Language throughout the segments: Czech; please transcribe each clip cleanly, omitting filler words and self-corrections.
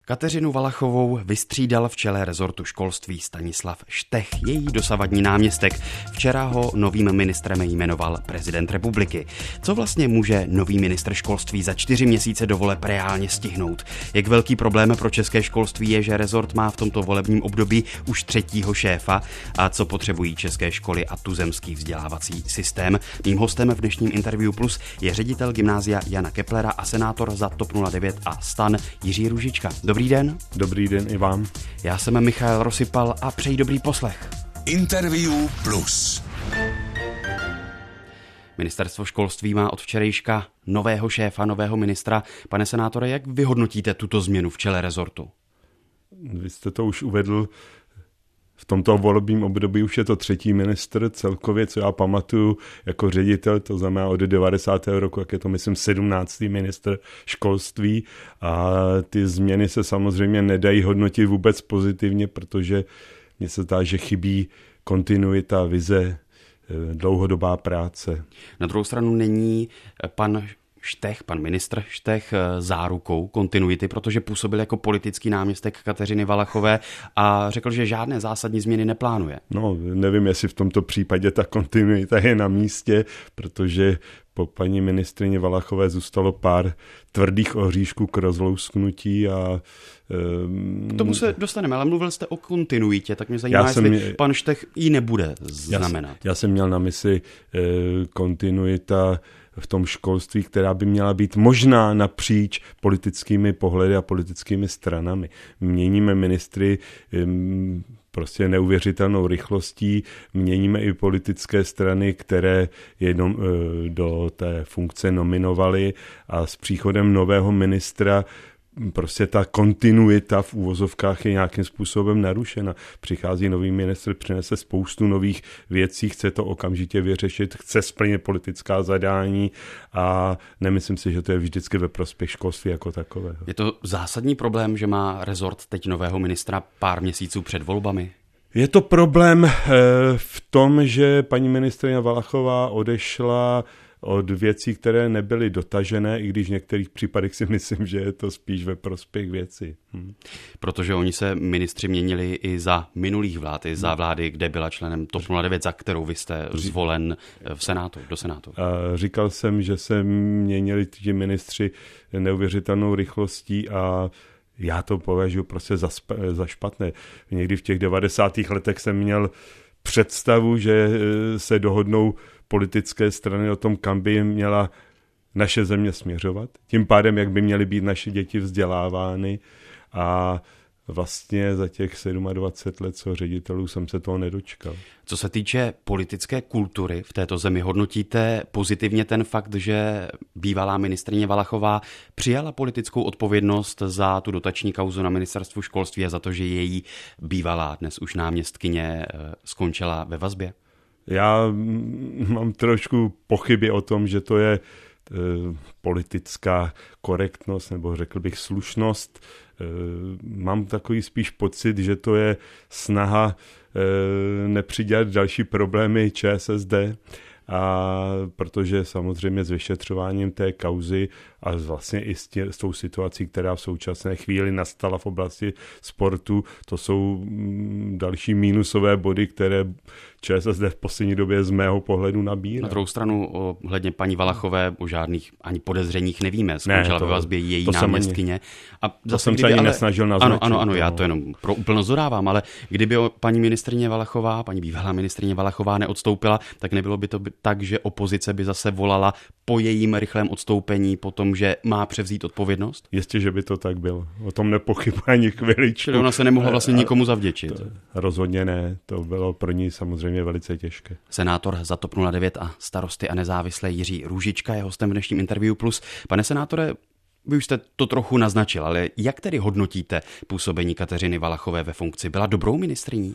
Kateřinu Valachovou vystřídal v čele rezortu školství Stanislav Štech, její dosavadní náměstek. Včera ho novým ministrem jmenoval prezident republiky. Co vlastně může nový ministr školství za 4 měsíce do voleb reálně stihnout? Jak velký problém pro české školství je, že rezort má v tomto volebním období už 3. šéfa? A co potřebují české školy a tuzemský vzdělávací systém? Mým hostem v dnešním Interview Plus je ředitel gymnázia Jana Keplera a senátor za TOP 09 a STAN Jiří Růžička. Dobrý den. Dobrý den i vám. Já jsem Michal Rosypal a přeji dobrý poslech. Interview Plus. Ministerstvo školství má od včerejška nového šéfa, nového ministra. Pane senátore, jak vyhodnotíte tuto změnu v čele rezortu? Vy jste to už uvedl. V tomto volebním období už je to 3. ministr celkově, co já pamatuju jako ředitel, to znamená od 90. roku, jak je to myslím 17. ministr školství, a ty změny se samozřejmě nedají hodnotit vůbec pozitivně, protože mně se zdá, že chybí kontinuita, vize, dlouhodobá práce. Na druhou stranu není pan ministr Štech zárukou kontinuity, protože působil jako politický náměstek Kateřiny Valachové a řekl, že žádné zásadní změny neplánuje. No, nevím, jestli v tomto případě ta kontinuita je na místě, protože po paní ministryni Valachové zůstalo pár tvrdých oříšků k rozlousknutí a k tomu se dostaneme, ale mluvil jste o kontinuitě, tak mě zajímá, jestli pan Štech ji nebude znamenat. Já jsem měl na mysli kontinuita v tom školství, která by měla být možná napříč politickými pohledy a politickými stranami. Měníme ministry prostě neuvěřitelnou rychlostí, měníme i politické strany, které do té funkce nominovaly, a s příchodem nového ministra prostě ta kontinuita v úvozovkách je nějakým způsobem narušena. Přichází nový ministr, přinese spoustu nových věcí, chce to okamžitě vyřešit, chce splnit politická zadání a nemyslím si, že to je vždycky ve prospěch školství jako takového. Je to zásadní problém, že má rezort teď nového ministra pár měsíců před volbami? Je to problém v tom, že paní ministryně Valachová odešla od věcí, které nebyly dotažené, i když v některých případech si myslím, že je to spíš ve prospěch věci. Protože oni se ministři měnili i za minulých vlád, i za vlády, kde byla členem TOP 09, za kterou vy jste zvolen do Senátu. Říkal jsem, že se měnili ti ministři neuvěřitelnou rychlostí a já to považuji prostě za špatné. Někdy v těch 90. letech jsem měl představu, že se dohodnou politické strany o tom, kam by měla naše země směřovat. Tím pádem, jak by měly být naše děti vzdělávány, a vlastně za těch 27 let co ředitelů jsem se toho nedočkal. Co se týče politické kultury v této zemi, hodnotíte pozitivně ten fakt, že bývalá ministryně Valachová přijala politickou odpovědnost za tu dotační kauzu na ministerstvu školství a za to, že její bývalá, dnes už náměstkyně, skončila ve vazbě? Já mám trošku pochyby o tom, že to je politická korektnost, nebo řekl bych slušnost. Mám takový spíš pocit, že to je snaha nepřidělat další problémy ČSSD, a protože samozřejmě s vyšetřováním té kauzy a vlastně i s tou situací, která v současné chvíli nastala v oblasti sportu, to jsou další mínusové body, které ČSSD v poslední době z mého pohledu nabírá. Na druhou stranu ohledně paní Valachové o žádných ani podezřeních nevíme. Skončila ve vazbě její náměstkyně. To jsem se ani nesnažil naznačit. Ano, já to jenom pro úplnost dodávám, ale kdyby paní ministryně Valachová, paní bývalá ministryně Valachová neodstoupila, tak nebylo by to tak, že opozice by zase volala po jejím rychlém odstoupení, po tom, že má převzít odpovědnost? Jistě, že by to tak bylo. O tom nepochybuji ani chviličku. Čili ona se nemohla vlastně nikomu zavděčit. Rozhodně ne, to bylo pro ní samozřejmě velice těžké. Senátor za TOP 09 a Starosty a nezávislé Jiří Růžička je hostem v dnešním Interview Plus. Pane senátore, vy už jste to trochu naznačil, ale jak tedy hodnotíte působení Kateřiny Valachové ve funkci? Byla dobrou ministryní?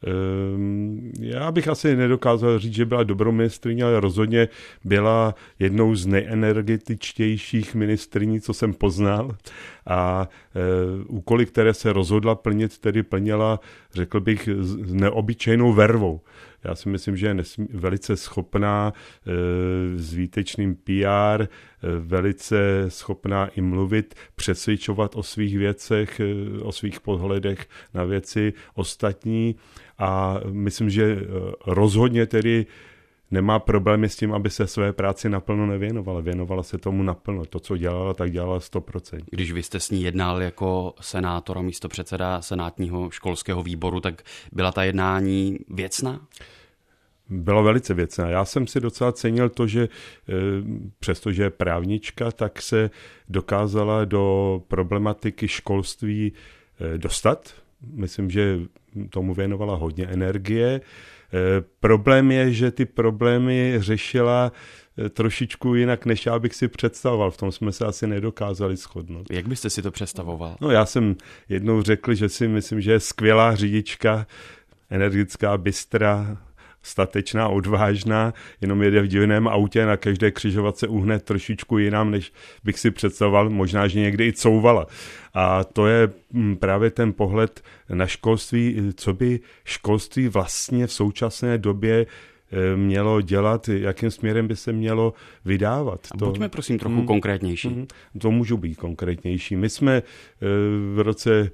Já bych asi nedokázal říct, že byla dobrou ministryní, ale rozhodně byla jednou z nejenergetičtějších ministryní, co jsem poznal. A úkoly, které se rozhodla plnit, tedy plnila, řekl bych, s neobyčejnou vervou. Já si myslím, že je velice schopná s výtečným PR, velice schopná i mluvit, přesvědčovat o svých věcech, o svých pohledech na věci ostatní a myslím, že rozhodně tedy nemá problémy s tím, aby se své práci naplno nevěnovala. Věnovala se tomu naplno. To, co dělala, tak dělala 100%. Když vy jste s ní jednal jako senátor a místopředseda senátního školského výboru, tak byla ta jednání věcná? Byla velice věcná. Já jsem si docela cenil to, že přestože je právnička, tak se dokázala do problematiky školství dostat. Myslím, že tomu věnovala hodně energie. Problém je, že ty problémy řešila trošičku jinak, než já bych si představoval. V tom jsme se asi nedokázali shodnout. Jak byste si to představoval? No, já jsem jednou řekl, že si myslím, že je skvělá řidička, energická, bystrá, statečná, odvážná, jenom jede v divném autě, na každé křižovatce uhne trošičku jinam, než bych si představoval, možná, že někdy i couvala. A to je právě ten pohled na školství, co by školství vlastně v současné době mělo dělat, jakým směrem by se mělo vydávat. A buďme prosím trochu konkrétnější. To můžu být konkrétnější. My jsme v roce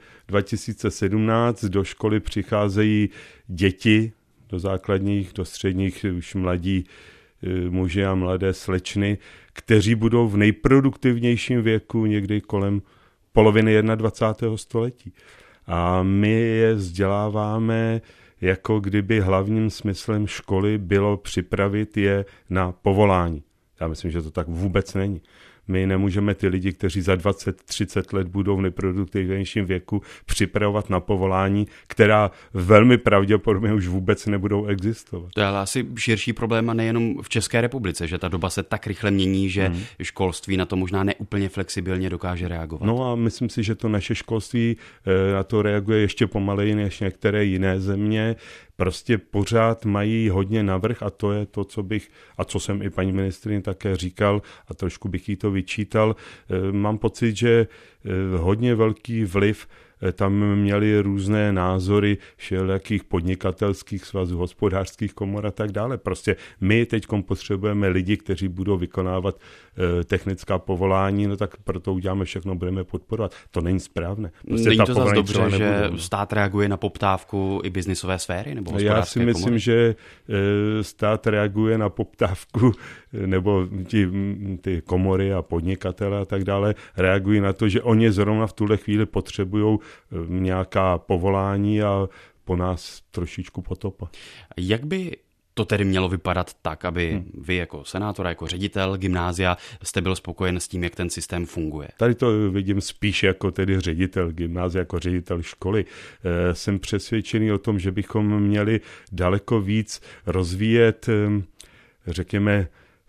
2017 do školy přicházejí děti, do základních, do středních, už mladí muži a mladé slečny, kteří budou v nejproduktivnějším věku někdy kolem poloviny 21. století. A my je vzděláváme, jako kdyby hlavním smyslem školy bylo připravit je na povolání. Já myslím, že to tak vůbec není. My nemůžeme ty lidi, kteří za 20-30 let budou v nejproduktivnějším věku, připravovat na povolání, která velmi pravděpodobně už vůbec nebudou existovat. To je ale asi širší problém a nejenom v České republice, že ta doba se tak rychle mění, že školství na to možná neúplně flexibilně dokáže reagovat. No a myslím si, že to naše školství na to reaguje ještě pomaleji než některé jiné země. Prostě pořád mají hodně navrch a to je to, co jsem i paní ministryni také říkal a trošku bych jí to vyčítal. Mám pocit, že hodně velký vliv tam měli různé názory všelijakých podnikatelských svazů, hospodářských komor a tak dále. Prostě my teď potřebujeme lidi, kteří budou vykonávat technická povolání, no tak proto uděláme všechno, budeme podporovat. To není správné. Prostě není to zase dobře, že stát reaguje na poptávku i biznisové sféry nebo hospodářské Já si myslím, komory? Že stát reaguje na poptávku nebo ty komory a podnikatele a tak dále reagují na to, že oni zrovna v tuhle chvíli potřebují nějaká povolání a po nás trošičku potopa. Jak by to tedy mělo vypadat tak, aby vy jako senátor, jako ředitel gymnázia jste byl spokojen s tím, jak ten systém funguje? Tady to vidím spíš jako tedy ředitel gymnázia, jako ředitel školy. Jsem přesvědčený o tom, že bychom měli daleko víc rozvíjet, řekněme,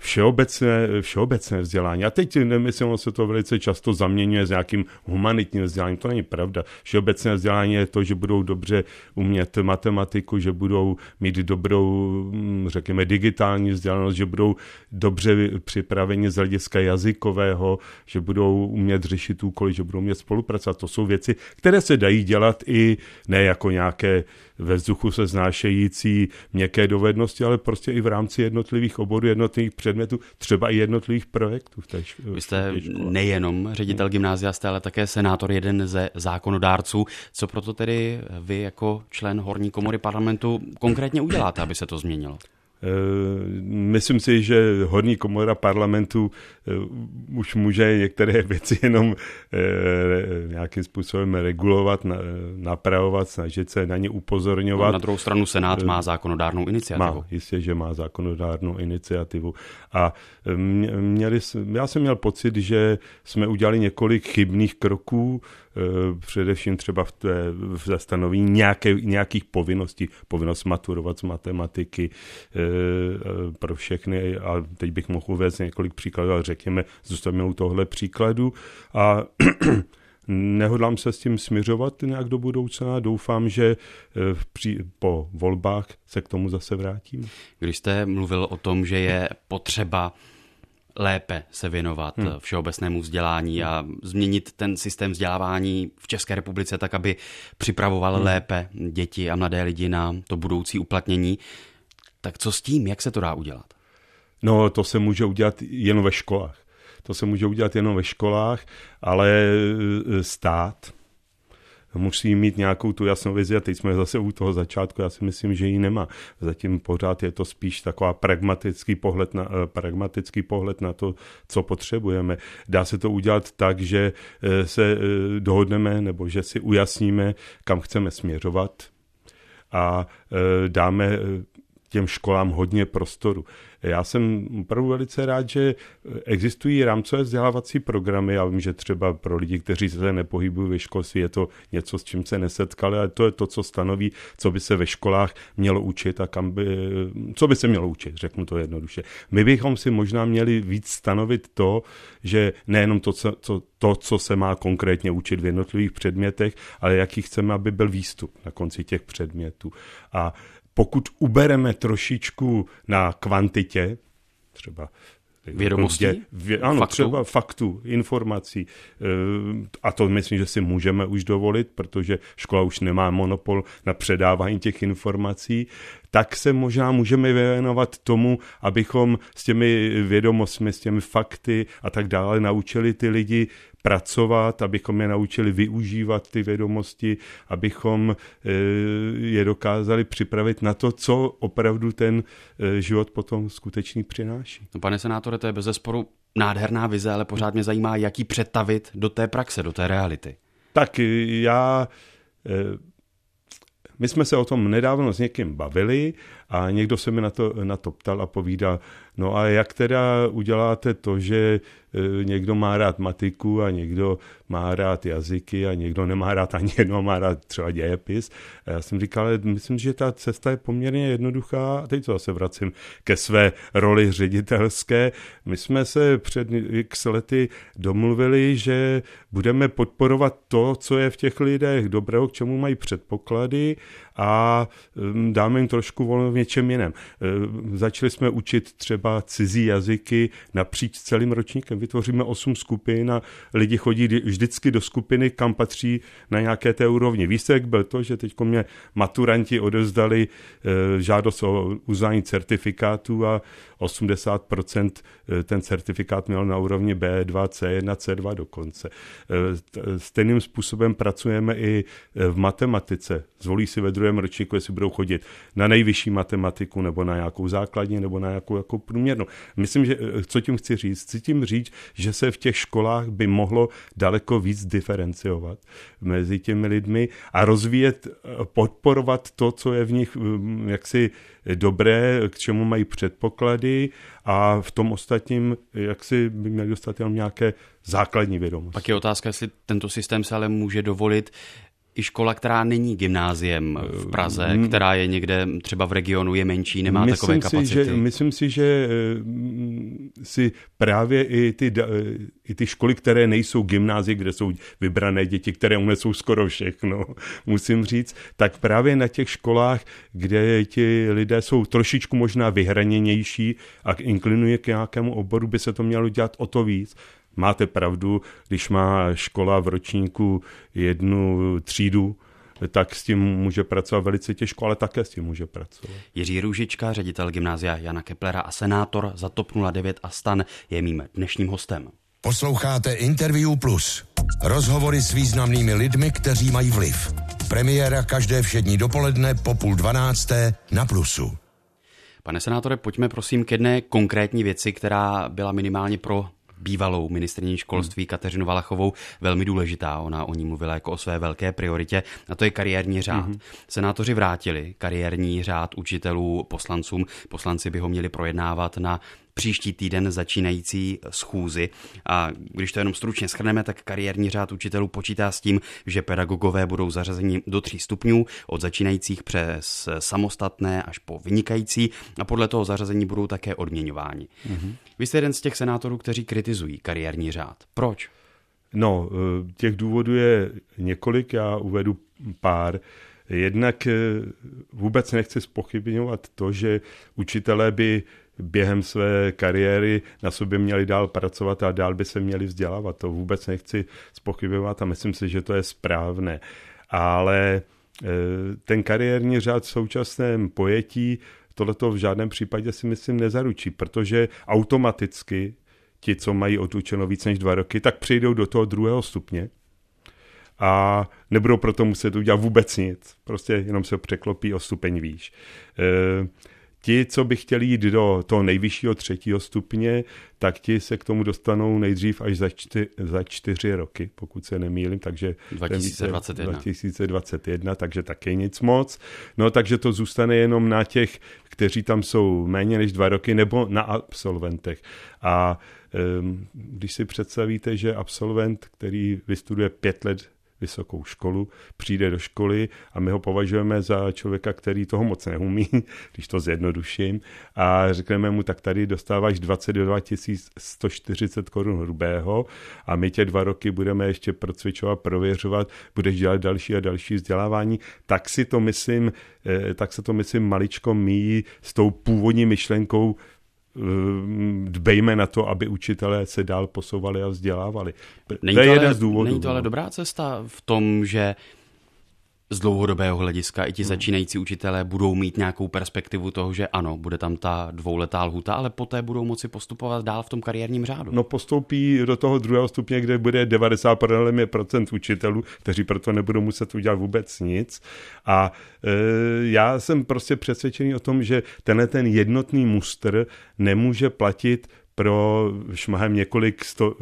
všeobecné vzdělání. A teď nemyslím, se to velice často zaměňuje s nějakým humanitním vzděláním. To není pravda. Všeobecné vzdělání je to, že budou dobře umět matematiku, že budou mít dobrou, řekněme, digitální vzdělanost, že budou dobře připraveni z hlediska jazykového, že budou umět řešit úkoly, že budou umět spolupracovat. To jsou věci, které se dají dělat i ne jako nějaké ve vzduchu se znášející měkké dovednosti, ale prostě i v rámci jednotlivých oborů, jednotlivých předmětů, třeba i jednotlivých projektů. Vy jste nejenom ředitel gymnázia, jste ale také senátor, jeden ze zákonodárců. Co proto tedy vy jako člen horní komory parlamentu konkrétně uděláte, aby se to změnilo? Myslím si, že horní komora parlamentu už může některé věci jenom nějakým způsobem regulovat, napravovat, snažit se na ně upozorňovat. Na druhou stranu Senát má zákonodárnou iniciativu. Má, jistě, že má zákonodárnou iniciativu. A já jsem měl pocit, že jsme udělali několik chybných kroků, především třeba v zastanovení nějakých povinností. Povinnost maturovat z matematiky pro všechny. A teď bych mohl uvést několik příkladů, ale řekněme, zůstaneme u tohle příkladu. A nehodlám se s tím směřovat nějak do budoucna. Doufám, že po volbách se k tomu zase vrátím. Když jste mluvil o tom, že je potřeba lépe se věnovat všeobecnému vzdělání a změnit ten systém vzdělávání v České republice tak, aby připravoval lépe děti a mladé lidi na to budoucí uplatnění. Tak co s tím, jak se to dá udělat? No, to se může udělat jen ve školách. Ale stát musí mít nějakou tu jasnou vizi a teď jsme zase u toho začátku, já si myslím, že ji nemá. Zatím pořád je to spíš taková pragmatický pohled na to, co potřebujeme. Dá se to udělat tak, že se dohodneme nebo že si ujasníme, kam chceme směřovat a dáme těm školám hodně prostoru. Já jsem opravdu velice rád, že existují rámcové vzdělávací programy. Já vím, že třeba pro lidi, kteří se nepohybují ve školství, je to něco, s čím se nesetkali, ale to je to, co stanoví, co by se ve školách mělo učit a co by se mělo učit, řeknu to jednoduše. My bychom si možná měli víc stanovit to, že nejenom to, co se má konkrétně učit v jednotlivých předmětech, ale jaký chceme, aby byl výstup na konci těch předmětů. A pokud ubereme trošičku na kvantitě, třeba vědomostí? Třeba faktů, informací. A to myslím, že si můžeme už dovolit, protože škola už nemá monopol na předávání těch informací, tak se možná můžeme věnovat tomu, abychom s těmi vědomostmi, s těmi fakty a tak dále naučili ty lidi pracovat, abychom je naučili využívat ty vědomosti, abychom je dokázali připravit na to, co opravdu ten život potom skutečný přináší. No, pane senátore, to je bezesporu nádherná vize, ale pořád mě zajímá, jak ji přetavit do té praxe, do té reality. Tak my jsme se o tom nedávno s někým bavili a někdo se mi na to ptal a povídal, no a jak teda uděláte to, že někdo má rád matiku a někdo má rád jazyky a někdo nemá rád ani jedno, má rád třeba dějepis. A já jsem říkal, ale myslím, že ta cesta je poměrně jednoduchá. A teď to zase vracím ke své roli ředitelské. My jsme se před x lety domluvili, že budeme podporovat to, co je v těch lidech dobrého, k čemu mají předpoklady a dáme jim trošku volno v něčem jiném. Začali jsme učit třeba cizí jazyky napříč celým ročníkem. Vytvoříme 8 skupin a lidi chodí vždycky do skupiny, kam patří na nějaké té úrovni. Výsledek byl to, že teď mě maturanti odevzdali žádost o uznání certifikátu a 80% ten certifikát měl na úrovni B2, C1, C2 dokonce. Stejným způsobem pracujeme i v matematice. Zvolí si ve druhém ročníku, jestli budou chodit na nejvyšší matematiku nebo na nějakou základní nebo na nějakou průměrnou. Myslím, že co tím chci říct? Chci tím říct, že se v těch školách by mohlo daleko víc diferenciovat mezi těmi lidmi a rozvíjet, podporovat to, co je v nich jaksi dobré, k čemu mají předpoklady a v tom ostatním jaksi by měli dostat jenom nějaké základní vědomosti. Pak je otázka, jestli tento systém se ale může dovolit i škola, která není gymnáziem v Praze, která je někde třeba v regionu, je menší, nemá takové kapacity. Myslím si, že si právě i ty školy, které nejsou gymnázie, kde jsou vybrané děti, které unesou skoro všechno, musím říct, tak právě na těch školách, kde ti lidé jsou trošičku možná vyhraněnější a inklinuje k nějakému oboru, by se to mělo dělat o to víc. Máte pravdu, když má škola v ročníku 1 třídu, tak s tím může pracovat velice těžko, ale také s tím může pracovat. Jiří Růžička, ředitel gymnázia Jana Keplera a senátor za TOP 09 a STAN je mým dnešním hostem. Posloucháte Interview Plus. Rozhovory s významnými lidmi, kteří mají vliv. Premiéra každé všední dopoledne po 11:30 na Plusu. Pane senátore, pojďme prosím k jedné konkrétní věci, která byla minimálně pro bývalou ministryni školství Kateřinu Valachovou velmi důležitá. Ona o ní mluvila jako o své velké prioritě, a to je kariérní řád. Senátoři vrátili kariérní řád učitelů poslancům. Poslanci by ho měli projednávat na příští týden začínající schůzi. A když to jenom stručně shrneme, tak kariérní řád učitelů počítá s tím, že pedagogové budou zařazeni do 3 stupňů, od začínajících přes samostatné až po vynikající, a podle toho zařazení budou také odměňováni. Vy jste jeden z těch senátorů, kteří kritizují kariérní řád. Proč? No, těch důvodů je několik, já uvedu pár. Jednak vůbec nechci zpochybňovat to, že učitelé by během své kariéry na sobě měli dál pracovat a dál by se měli vzdělávat. To vůbec nechci zpochybňovat a myslím si, že to je správné. Ale ten kariérní řád v současném pojetí, tohleto v žádném případě si myslím nezaručí, protože automaticky ti, co mají odučeno víc než 2 roky, tak přejdou do toho 2. stupně a nebudou proto muset udělat vůbec nic. Prostě jenom se překlopí o stupeň výš. Ti, co by chtěli jít do toho nejvyššího 3. stupně, tak ti se k tomu dostanou nejdřív až za 4 roky, pokud se nemýlím, takže 2021, takže taky nic moc. No, takže to zůstane jenom na těch, kteří tam jsou méně než 2 roky, nebo na absolventech. A když si představíte, že absolvent, který vystuduje 5 let vysokou školu, přijde do školy a my ho považujeme za člověka, který toho moc neumí, když to zjednoduším, a řekneme mu, tak tady dostáváš 22 140 korun hrubého a my tě 2 roky budeme ještě procvičovat, prověřovat, budeš dělat další a další vzdělávání, tak se to myslím maličko míjí s tou původní myšlenkou, dbejme na to, aby učitelé se dál posouvali a vzdělávali. To je jeden z důvodů. Není to ale dobrá cesta v tom, že z dlouhodobého hlediska i ti začínající učitelé budou mít nějakou perspektivu toho, že ano, bude tam ta 2letá lhůta, ale poté budou moci postupovat dál v tom kariérním řádu. No, postoupí do toho 2. stupně, kde bude 90% učitelů, kteří proto nebudou muset udělat vůbec nic. A já jsem prostě přesvědčený o tom, že ten jednotný mustr nemůže platit pro šmahem několik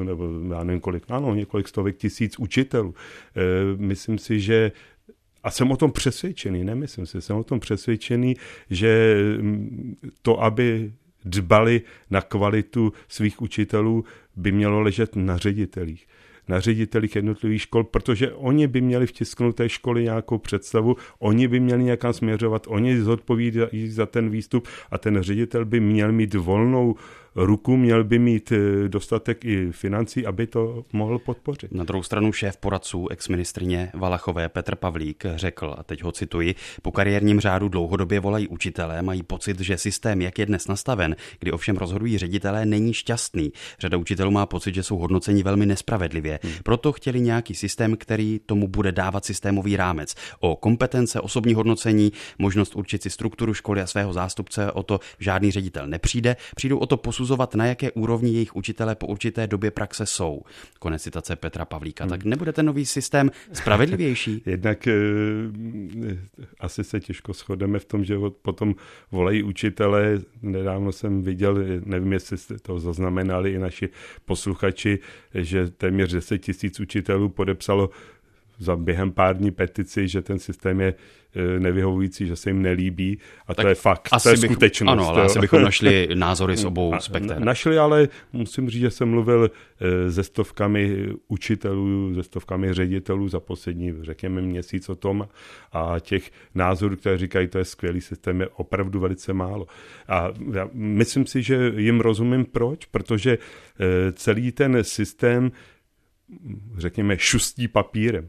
stovek tisíc učitelů. Myslím si, že a jsem o tom přesvědčený, jsem o tom přesvědčený, že to, aby dbali na kvalitu svých učitelů, by mělo ležet na ředitelích jednotlivých škol, protože oni by měli vtisknout té školy nějakou představu, oni by měli někam směřovat, oni zodpovídají za ten výstup a ten ředitel by měl mít volnou ruku, měl by mít dostatek i financí, aby to mohl podpořit. Na druhou stranu šéf poradců exministryně Valachové Petr Pavlík řekl, a teď ho cituji, po kariérním řádu dlouhodobě volají učitelé, mají pocit, že systém, jak je dnes nastaven, kdy ovšem rozhodují ředitelé, není šťastný. Řada učitelů má pocit, že jsou hodnoceni velmi nespravedlivě. Proto chtěli nějaký systém, který tomu bude dávat systémový rámec. O kompetence, osobní hodnocení, možnost určit si strukturu školy a svého zástupce, o to žádný ředitel nepřijde. Přijdou o to posuzovat, na jaké úrovni jejich učitelé po určité době praxe jsou. Konec citace Petra Pavlíka. Tak nebude ten nový systém spravedlivější? Jednak asi se těžko shodeme v tom, že potom volají učitelé. Nedávno jsem viděl, nevím, jestli jste to zaznamenali i naši posluchači, že téměř 10 000 učitelů podepsalo za během pár dní petici, že ten systém je nevyhovující, že se jim nelíbí a tak to je fakt, to je skutečnost. Ano, ale asi bychom našli názory z obou spekter. Našli, ale musím říct, že jsem mluvil se stovkami učitelů, se stovkami ředitelů za poslední, řekněme, měsíc o tom a těch názorů, které říkají, to je skvělý systém, je opravdu velice málo. A já myslím si, že jim rozumím proč, protože celý ten systém, řekněme, šustí papírem.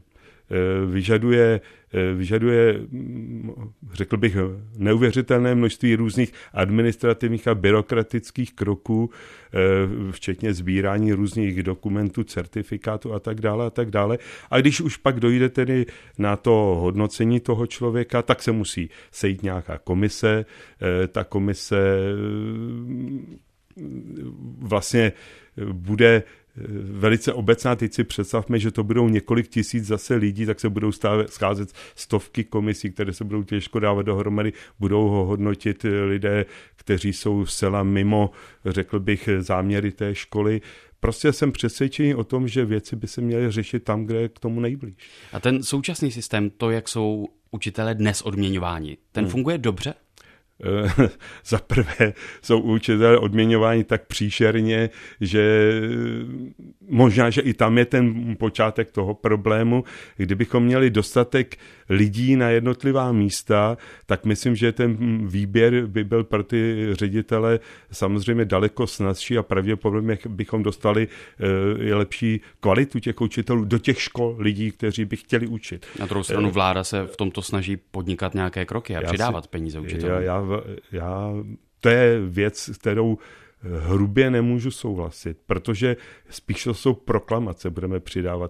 Vyžaduje, řekl bych, neuvěřitelné množství různých administrativních a byrokratických kroků, včetně sbírání různých dokumentů, certifikátů a tak dále. A když už pak dojde tedy na to hodnocení toho člověka, tak se musí sejít nějaká komise. Ta komise vlastně bude velice obecná. Teď si představme, že to budou několik tisíc zase lidí, tak se budou scházet stovky komisí, které se budou těžko dávat dohromady, budou ho hodnotit lidé, kteří jsou zcela mimo, řekl bych, záměry té školy. Prostě jsem přesvědčený o tom, že věci by se měly řešit tam, kde je k tomu nejblíž. A ten současný systém, to, jak jsou učitelé dnes odměňováni, ten funguje dobře? Za prvé jsou učitelé odměňováni tak příšerně, že možná, že i tam je ten počátek toho problému. Kdybychom měli dostatek lidí na jednotlivá místa, tak myslím, že ten výběr by byl pro ty ředitele samozřejmě daleko snazší a pravděpodobně bychom dostali lepší kvalitu těch učitelů do těch škol lidí, kteří by chtěli učit. Na druhou stranu vláda se v tomto snaží podnikat nějaké kroky a přidávat peníze učitelům. To je věc, kterou hrubě nemůžu souhlasit, protože spíš to jsou proklamace, budeme přidávat.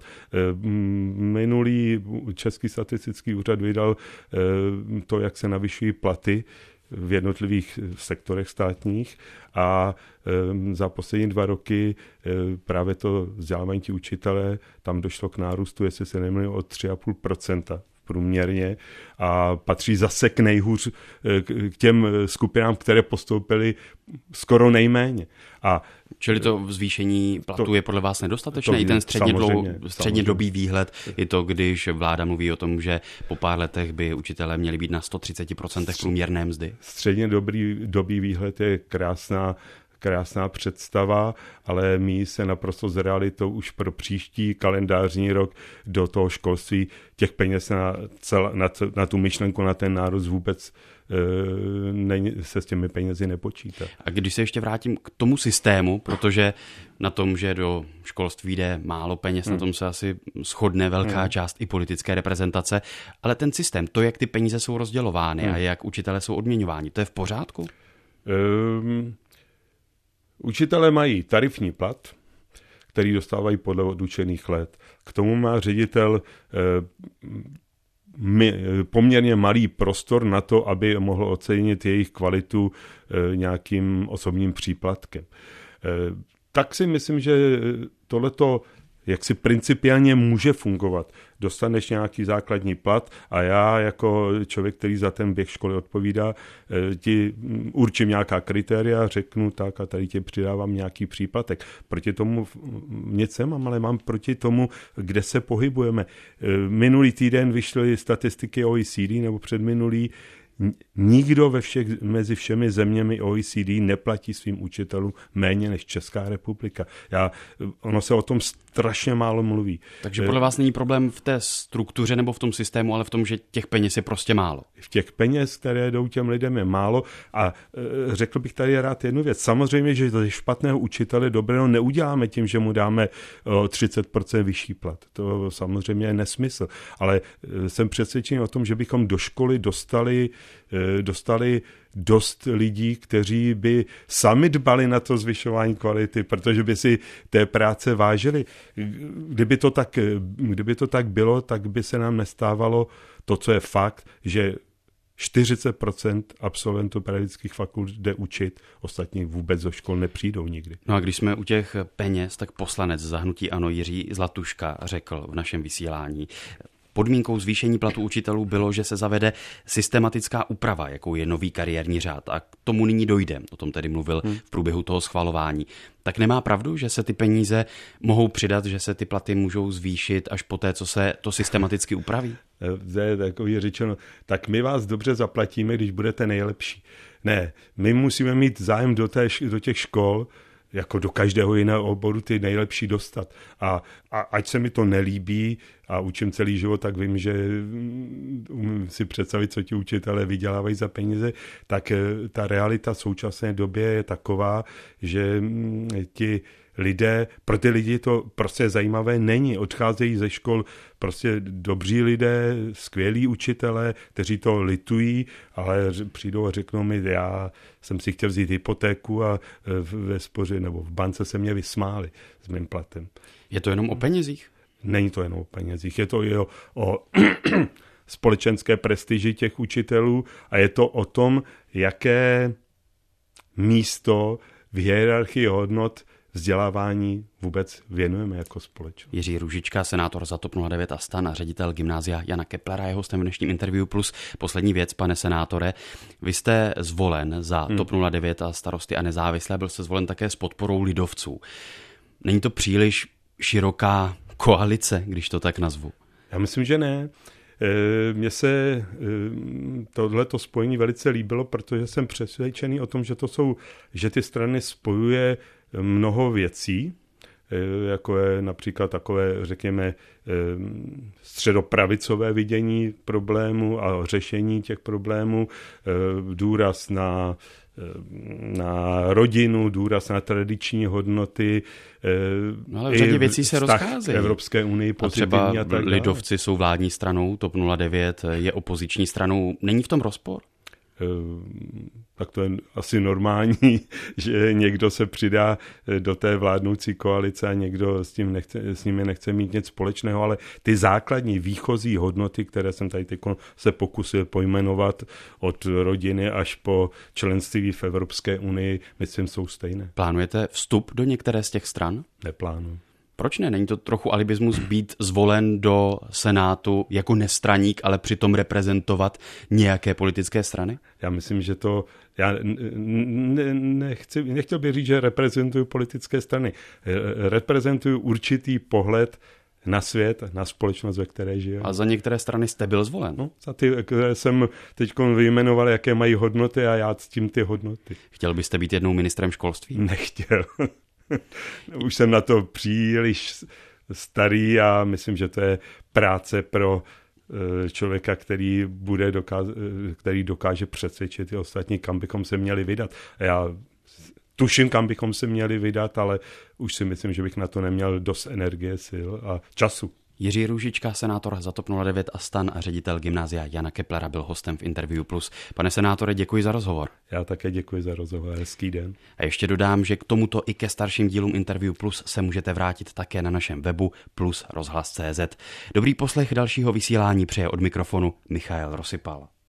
Minulý Český statistický úřad vydal to, jak se navyšují platy v jednotlivých sektorech státních a za poslední 2 roky právě to vzdělávání ti učitelé, tam došlo k nárůstu, jestli se nemýlím, o 3,5% průměrně a patří zase k nejhůř k těm skupinám, které postoupily skoro nejméně. Čili to zvýšení platu je podle vás nedostatečné? I ten střednědobý výhled je to, když vláda mluví o tom, že po pár letech by učitelé měli být na 130% průměrné mzdy? Střednědobý výhled je krásná představa, ale míjí se naprosto s realitou už pro příští kalendářní rok do toho školství. Těch peněz na tu myšlenku, na ten nárůst vůbec se s těmi penězi nepočítá. A když se ještě vrátím k tomu systému, protože na tom, že do školství jde málo peněz, na tom se asi shodne velká část i politické reprezentace, ale ten systém, to, jak ty peníze jsou rozdělovány a jak učitelé jsou odměňováni, to je v pořádku? Učitelé mají tarifní plat, který dostávají podle odučených let. K tomu má ředitel poměrně malý prostor na to, aby mohl ocenit jejich kvalitu nějakým osobním příplatkem. Tak si myslím, že tohleto jaksi principiálně může fungovat. Dostaneš nějaký základní plat a já jako člověk, který za ten běh školy odpovídá, ti určím nějaká kritéria, řeknu tak a tady ti přidávám nějaký příplatek. Proti tomu nic nemám, ale mám proti tomu, kde se pohybujeme. Minulý týden vyšly statistiky OECD nebo předminulý. Nikdo mezi všemi zeměmi OECD neplatí svým učitelům méně než Česká republika. Ono se o tom strašně málo mluví. Takže podle vás není problém v té struktuře nebo v tom systému, ale v tom, že těch peněz je prostě málo. V těch peněz, které jdou těm lidem, je málo a řekl bych tady rád jednu věc. Samozřejmě, že ze špatného učitele dobrého neuděláme tím, že mu dáme 30% vyšší plat. To samozřejmě je nesmysl. Ale jsem přesvědčený o tom, že bychom do školy dostali dost lidí, kteří by sami dbali na to zvyšování kvality, protože by si té práce vážili. Kdyby to tak bylo, tak by se nám nestávalo to, co je fakt, že 40% absolventů pedagogických fakult jde učit, ostatní vůbec do škol nepřijdou nikdy. No a když jsme u těch peněz, tak poslanec za hnutí ANO Jiří Zlatuška řekl v našem vysílání: podmínkou zvýšení platu učitelů bylo, že se zavede systematická úprava, jakou je nový kariérní řád. A k tomu nyní dojde. O tom tedy mluvil v průběhu toho schvalování. Tak nemá pravdu, že se ty peníze mohou přidat, že se ty platy můžou zvýšit až poté, co se to systematicky upraví? Je takový řečeno, tak my vás dobře zaplatíme, když budete nejlepší. Ne, my musíme mít zájem do těch škol, jako do každého jiného oboru, ty nejlepší dostat. A ať se mi to nelíbí a učím celý život, tak vím, že umím si představit, co ti učitelé vydělávají za peníze, tak ta realita v současné době je taková, že pro ty lidi to prostě zajímavé není. Odcházejí ze škol prostě dobří lidé, skvělí učitelé, kteří to litují, ale přijdou a řeknou mi, já jsem si chtěl vzít hypotéku a ve spoře nebo v bance se mě vysmáli s mým platem. Je to jenom o penězích? Není to jenom o penězích, je to i o společenské prestiži těch učitelů a je to o tom, jaké místo v hierarchii hodnot vzdělávání vůbec věnujeme jako společnost. Jiří Růžička, senátor za TOP 09 a STAN a ředitel gymnázia Jana Keplera, je hostem v dnešním Interview Plus. Poslední věc, pane senátore, vy jste zvolen za TOP 09 a Starosty a nezávislé, byl jste zvolen také s podporou lidovců. Není to příliš široká koalice, když to tak nazvu? Já myslím, že ne. Mně se tohleto spojení velice líbilo, protože jsem přesvědčený o tom, že ty strany spojuje mnoho věcí, jako je například takové, řekněme, středopravicové vidění problémů a řešení těch problémů, důraz na rodinu, důraz na tradiční hodnoty. No ale v řadě věcí se rozcházejí. Evropské unii pozitivní a třeba lidovci jsou vládní stranou, TOP 09 je opoziční stranou. Není v tom rozpor? tak to je asi normální, že někdo se přidá do té vládnoucí koalice a někdo s nimi nechce mít nic společného, ale ty základní výchozí hodnoty, které jsem tady teď se pokusil pojmenovat od rodiny až po členství v Evropské unii, myslím, jsou stejné. Plánujete vstup do některé z těch stran? Neplánuji. Proč ne? Není to trochu alibismus být zvolen do Senátu jako nestraník, ale přitom reprezentovat nějaké politické strany? Já myslím, že to... Já nechtěl bych říct, že reprezentuju politické strany. Reprezentuju určitý pohled na svět, na společnost, ve které žijeme. A za některé strany jste byl zvolen? No, za ty, které jsem teď vyjmenoval, jaké mají hodnoty a já ctím ty hodnoty. Chtěl byste být jednou ministrem školství? Nechtěl. Už jsem na to příliš starý a myslím, že to je práce pro člověka, který dokáže přesvědčit ty ostatní, kam bychom se měli vydat. Já tuším, kam bychom se měli vydat, ale už si myslím, že bych na to neměl dost energie, sil a času. Jiří Růžička, senátor za TOP 09 a STAN a ředitel gymnázia Jana Keplera, byl hostem v Interview Plus. Pane senátore, děkuji za rozhovor. Já také děkuji za rozhovor. Hezký den. A ještě dodám, že k tomuto i ke starším dílům Interview Plus se můžete vrátit také na našem webu plus rozhlas.cz. Dobrý poslech dalšího vysílání přeje od mikrofonu Michael Rosypal.